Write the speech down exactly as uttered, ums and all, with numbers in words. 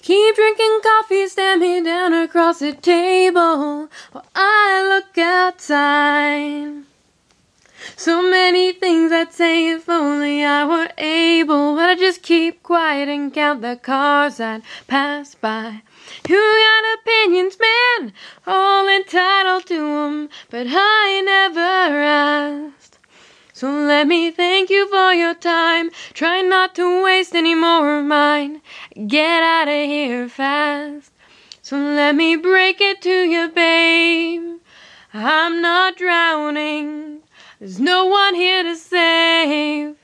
Keep drinking coffee, stand me down across the table while I look outside. So many things I'd say if only I were able, but I just keep quiet and count the cars that pass by. You got opinions, man, all entitled to 'em, but I never asked. So let me thank you for your time. Try not to waste any more of mine. Get out of here fast. So let me break it to you, babe, I'm not drowning. There's no one here to save.